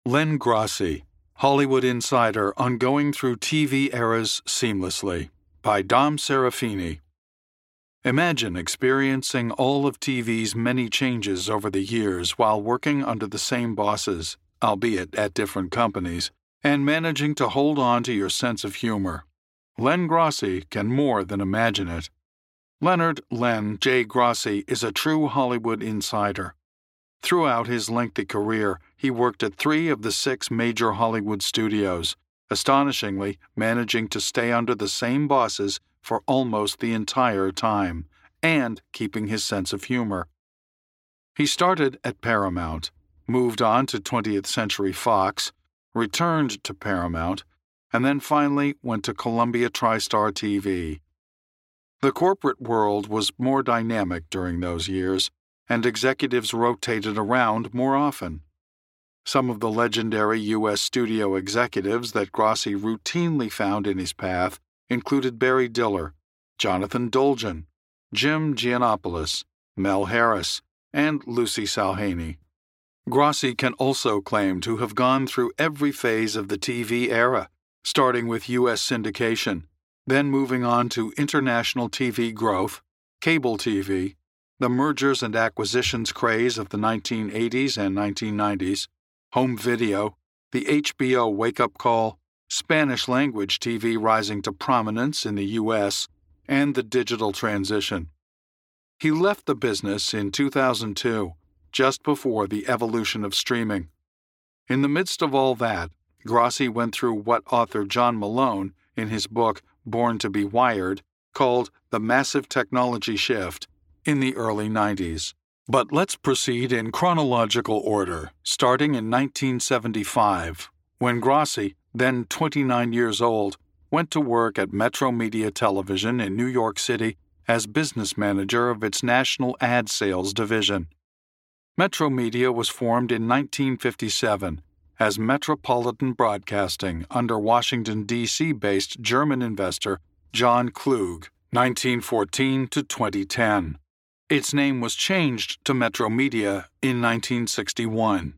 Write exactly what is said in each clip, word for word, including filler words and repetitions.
Len Grossi, Hollywood Insider on Going Through T V Eras Seamlessly, by Dom Serafini. Imagine experiencing all of T V's many changes over the years while working under the same bosses, albeit at different companies, and managing to hold on to your sense of humor. Len Grossi can more than imagine it. Leonard Len J. Grossi is a true Hollywood insider. Throughout his lengthy career, he worked at three of the six major Hollywood studios, astonishingly managing to stay under the same bosses for almost the entire time, and keeping his sense of humor. He started at Paramount, moved on to twentieth Century Fox, returned to Paramount, and then finally went to Columbia TriStar T V. The corporate world was more dynamic during those years, and executives rotated around more often. Some of the legendary U S studio executives that Grossi routinely found in his path included Barry Diller, Jonathan Dolgen, Jim Giannopoulos, Mel Harris, and Lucy Salhaney. Grossi can also claim to have gone through every phase of the T V era, starting with U S syndication, then moving on to international T V growth, cable T V, the mergers and acquisitions craze of the nineteen eighties and nineteen nineties, home video, the H B O wake-up call, Spanish-language T V rising to prominence in the U S, and the digital transition. He left the business in two thousand two, just before the evolution of streaming. In the midst of all that, Grossi went through what author John Malone, in his book Born to be Wired, called the massive technology shift in the early nineties. But let's proceed in chronological order, starting in nineteen seventy-five, when Grossi, then twenty-nine years old, went to work at Metro Media Television in New York City as business manager of its national ad sales division. Metro Media was formed in nineteen fifty-seven as Metropolitan Broadcasting under Washington, D C-based German investor John Klug, nineteen fourteen to twenty ten. Its name was changed to Metro Media in nineteen sixty-one.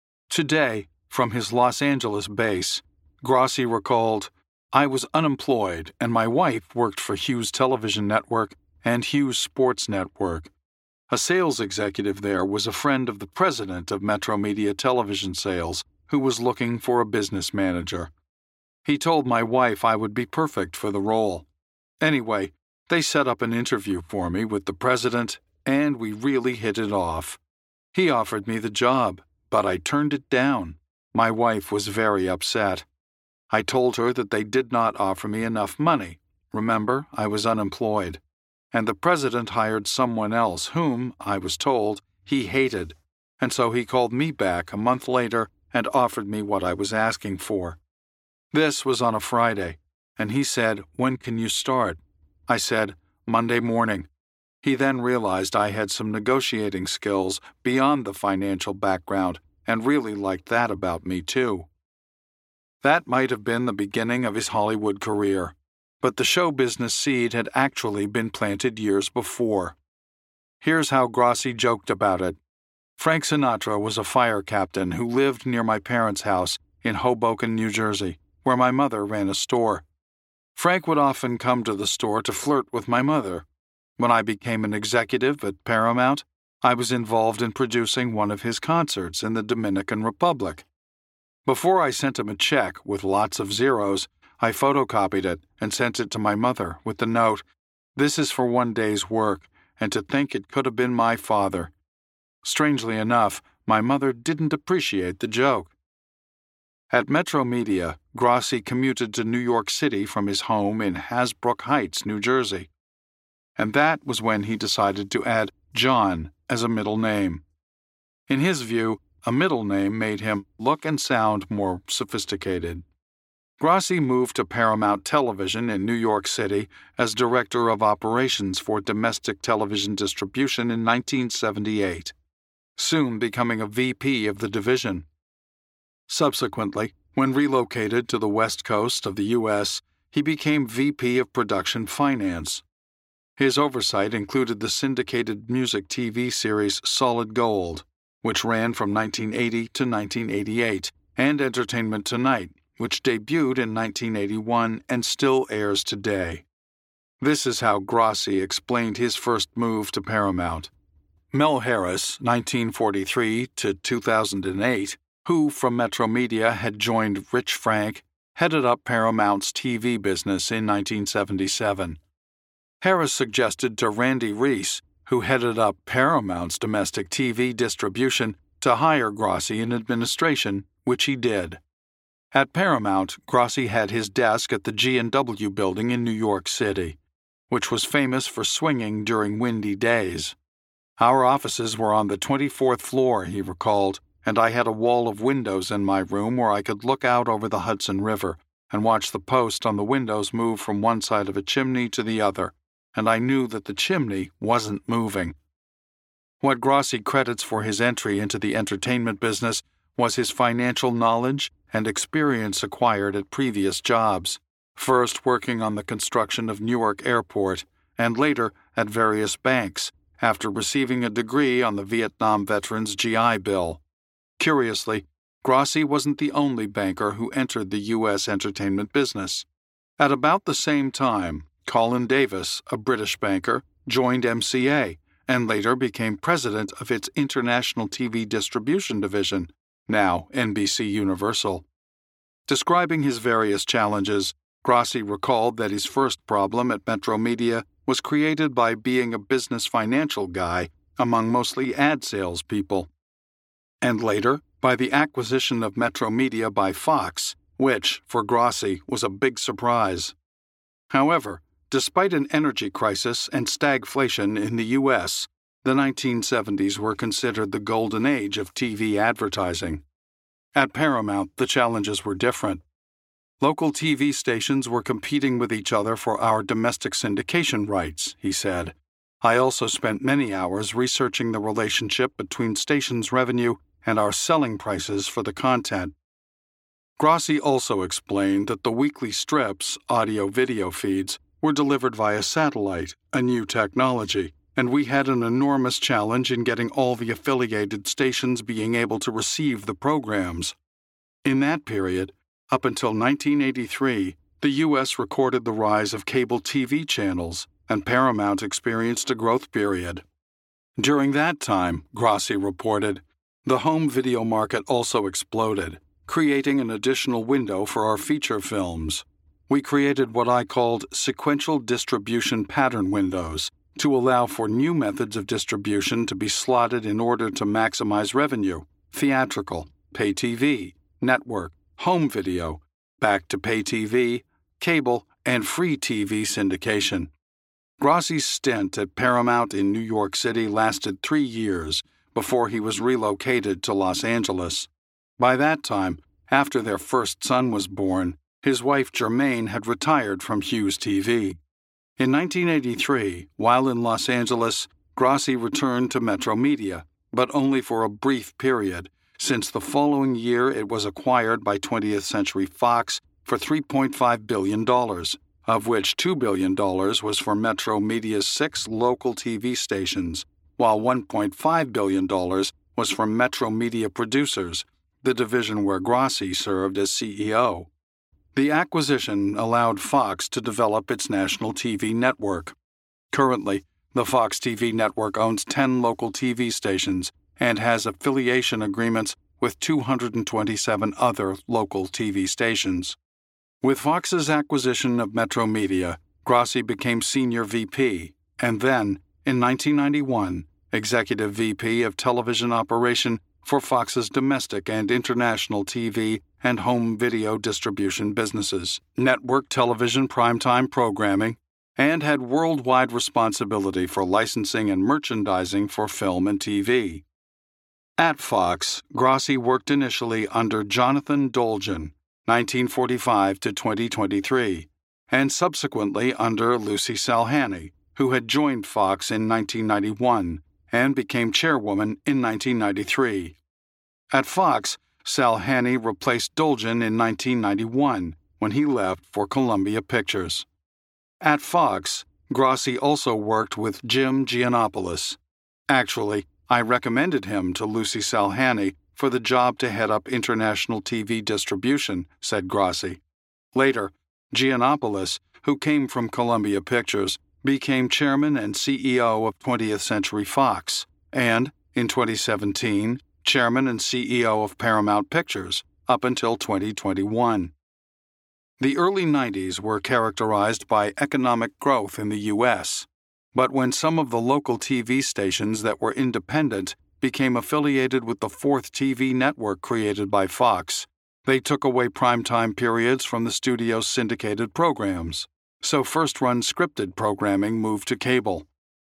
Today, from his Los Angeles base, Grossi recalled, "I was unemployed and my wife worked for Hughes Television Network and Hughes Sports Network. A sales executive there was a friend of the president of Metro Media Television Sales, who was looking for a business manager. He told my wife I would be perfect for the role. Anyway, they set up an interview for me with the president, and we really hit it off. He offered me the job, but I turned it down. My wife was very upset. I told her that they did not offer me enough money. Remember, I was unemployed. And the president hired someone else whom, I was told, he hated, and so he called me back a month later and offered me what I was asking for. This was on a Friday, and he said, 'When can you start?' I said, 'Monday morning.' He then realized I had some negotiating skills beyond the financial background and really liked that about me too." That might have been the beginning of his Hollywood career, but the show business seed had actually been planted years before. Here's how Grossi joked about it. Frank Sinatra was a fire captain who lived near my parents' house in Hoboken, New Jersey, where my mother ran a store. Frank would often come to the store to flirt with my mother. When I became an executive at Paramount, I was involved in producing one of his concerts in the Dominican Republic. Before I sent him a check with lots of zeros, I photocopied it and sent it to my mother with the note, "This is for one day's work, and to think it could have been my father." Strangely enough, my mother didn't appreciate the joke. At Metro Media, Grossi commuted to New York City from his home in Hasbrook Heights, New Jersey. And that was when he decided to add John as a middle name. In his view, a middle name made him look and sound more sophisticated. Grossi moved to Paramount Television in New York City as Director of Operations for Domestic Television Distribution in nineteen seventy-eight, soon becoming a V P of the division. Subsequently, when relocated to the West Coast of the U S, he became V P of Production Finance. His oversight included the syndicated music T V series Solid Gold, which ran from nineteen eighty to nineteen eighty-eight and Entertainment Tonight, which debuted in nineteen eighty-one and still airs today. This is how Grossi explained his first move to Paramount. Mel Harris, nineteen forty-three to two thousand eight, who from Metromedia had joined Rich Frank, headed up Paramount's T V business in nineteen seventy-seven. Harris suggested to Randy Reese, who headed up Paramount's domestic T V distribution, to hire Grossi in administration, which he did. At Paramount, Grossi had his desk at the G and W building in New York City, which was famous for swinging during windy days. Our offices were on the twenty-fourth floor, he recalled, and I had a wall of windows in my room where I could look out over the Hudson River and watch the post on the windows move from one side of a chimney to the other, and I knew that the chimney wasn't moving. What Grossi credits for his entry into the entertainment business was his financial knowledge and experience acquired at previous jobs, first working on the construction of Newark Airport and later at various banks, after receiving a degree on the Vietnam Veterans G I Bill. Curiously, Grossi wasn't the only banker who entered the U S entertainment business. At about the same time, Colin Davis, a British banker, joined M C A and later became president of its international T V distribution division, now N B C Universal. Describing his various challenges, Grossi recalled that his first problem at Metromedia was created by being a business financial guy among mostly ad sales people, and later by the acquisition of Metromedia by Fox, which, for Grossi, was a big surprise. However, despite an energy crisis and stagflation in the U S, the nineteen seventies were considered the golden age of T V advertising. At Paramount, the challenges were different. Local T V stations were competing with each other for our domestic syndication rights, he said. I also spent many hours researching the relationship between stations' revenue and our selling prices for the content. Grossi also explained that the weekly strips, audio-video feeds, were delivered via satellite, a new technology, and we had an enormous challenge in getting all the affiliated stations being able to receive the programs. In that period, up until nineteen eighty-three, the U S recorded the rise of cable T V channels, and Paramount experienced a growth period. During that time, Grossi reported, the home video market also exploded, creating an additional window for our feature films. We created what I called sequential distribution pattern windows to allow for new methods of distribution to be slotted in order to maximize revenue: theatrical, pay T V, network, home video, back to pay T V, cable, and free T V syndication. Grossi's stint at Paramount in New York City lasted three years before he was relocated to Los Angeles. By that time, after their first son was born, his wife Germaine had retired from Hughes T V. In nineteen eighty-three, while in Los Angeles, Grossi returned to Metromedia, but only for a brief period, since the following year it was acquired by twentieth Century Fox for three point five billion dollars, of which two billion dollars was for Metromedia's six local T V stations, while one point five billion dollars was for Metromedia Producers, the division where Grossi served as C E O. The acquisition allowed Fox to develop its national T V network. Currently, the Fox T V network owns ten local T V stations and has affiliation agreements with two hundred twenty-seven other local T V stations. With Fox's acquisition of Metromedia, Grossi became Senior V P, and then, in nineteen ninety-one, Executive V P of Television Operation for Fox's domestic and international T V and home video distribution businesses, network television primetime programming, and had worldwide responsibility for licensing and merchandising for film and T V. At Fox, Grossi worked initially under Jonathan Dolgen, nineteen forty-five to twenty twenty-three, and subsequently under Lucy Salhani, who had joined Fox in nineteen ninety-one and became chairwoman in nineteen ninety-three. At Fox, Salhani replaced Dolgen in nineteen ninety-one when he left for Columbia Pictures. At Fox, Grossi also worked with Jim Giannopoulos. Actually, I recommended him to Lucy Salhani for the job to head up international T V distribution, said Grossi. Later, Giannopoulos, who came from Columbia Pictures, became chairman and C E O of twentieth Century Fox, and, in twenty seventeen, chairman and C E O of Paramount Pictures, up until twenty twenty-one. The early nineties were characterized by economic growth in the U S, but when some of the local T V stations that were independent became affiliated with the fourth T V network created by Fox, they took away primetime periods from the studio's syndicated programs, so first-run scripted programming moved to cable.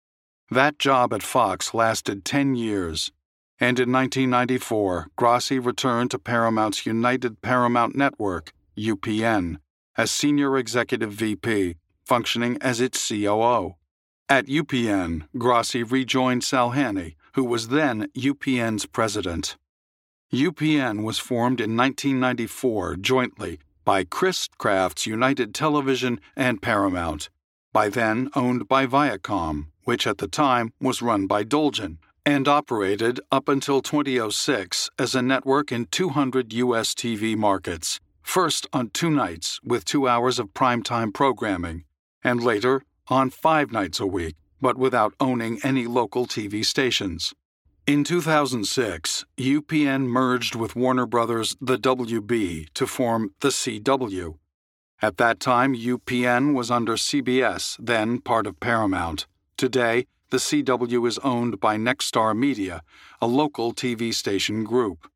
That job at Fox lasted ten years, and in nineteen ninety-four, Grossi returned to Paramount's United Paramount Network, U P N, as Senior Executive V P, functioning as its C O O. At U P N, Grossi rejoined Sal Haney, who was then U P N's president. U P N was formed in nineteen ninety-four jointly by Chris Kraft's United Television and Paramount, by then owned by Viacom, which at the time was run by Dolgen, and operated up until twenty oh six as a network in two hundred U S T V markets, first on two nights with two hours of primetime programming, and later on five nights a week, but without owning any local T V stations. In two thousand six, U P N merged with Warner Brothers' The W B to form the C W. At that time, U P N was under C B S, then part of Paramount. Today, the C W is owned by Nexstar Media, a local T V station group.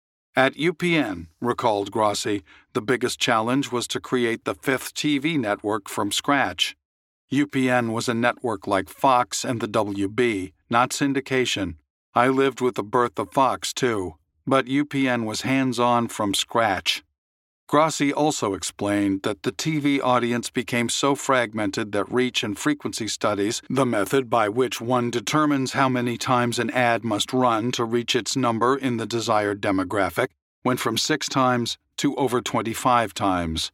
At U P N, recalled Grossi, the biggest challenge was to create the fifth T V network from scratch. U P N was a network like Fox and the W B, not syndication. I lived with the birth of Fox, too, but U P N was hands-on from scratch. Grossi also explained that the T V audience became so fragmented that reach and frequency studies, the method by which one determines how many times an ad must run to reach its number in the desired demographic, went from six times to over twenty-five times.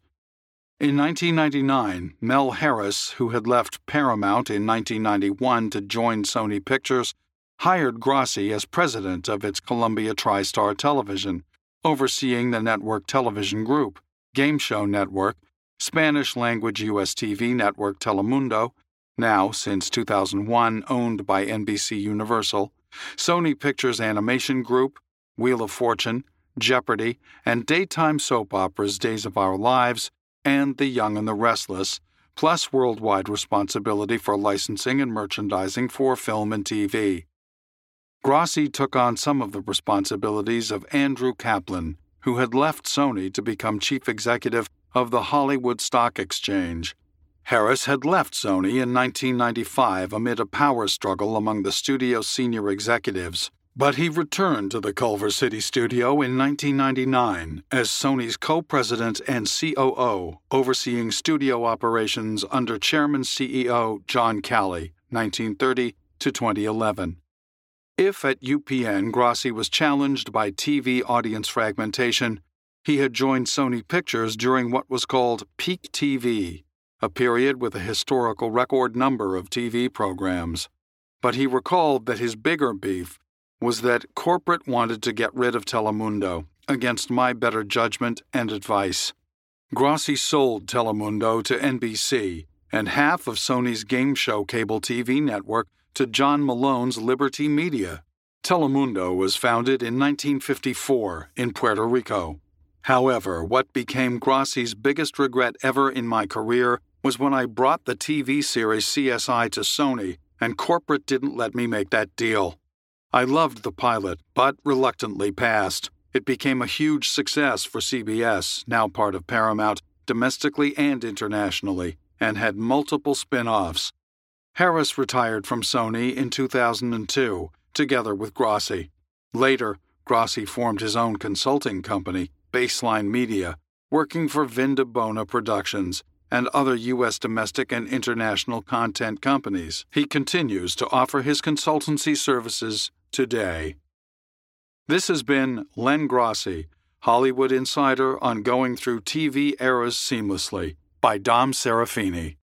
In nineteen ninety-nine, Mel Harris, who had left Paramount in nineteen ninety-one to join Sony Pictures, hired Grossi as president of its Columbia TriStar Television, overseeing the network television group, game show network, Spanish-language U S T V network Telemundo, now since two thousand one owned by N B C Universal, Sony Pictures Animation Group, Wheel of Fortune, Jeopardy, and daytime soap operas Days of Our Lives, and The Young and the Restless, plus worldwide responsibility for licensing and merchandising for film and T V. Grossi took on some of the responsibilities of Andrew Kaplan, who had left Sony to become chief executive of the Hollywood Stock Exchange. Harris had left Sony in nineteen ninety-five amid a power struggle among the studio's senior executives, but he returned to the Culver City studio in nineteen ninety-nine as Sony's co-president and C O O, overseeing studio operations under Chairman C E O John Calley, nineteen thirty to twenty eleven. If at U P N Grossi was challenged by T V audience fragmentation, he had joined Sony Pictures during what was called peak T V, a period with a historical record number of T V programs. But he recalled that his bigger beef was that corporate wanted to get rid of Telemundo, against my better judgment and advice. Grossi sold Telemundo to N B C and half of Sony's game show cable T V network to John Malone's Liberty Media. Telemundo was founded in nineteen fifty-four in Puerto Rico. However, what became Grossi's biggest regret ever in my career was when I brought the T V series C S I to Sony and corporate didn't let me make that deal. I loved the pilot, but reluctantly passed. It became a huge success for C B S, now part of Paramount, domestically and internationally, and had multiple spin-offs. Harris retired from Sony in two thousand two, together with Grossi. Later, Grossi formed his own consulting company, Baseline Media, working for Vinda Bona Productions and other U S domestic and international content companies. He continues to offer his consultancy services today. This has been Len Grossi, Hollywood Insider on Going Through T V Eras Seamlessly, by Dom Serafini.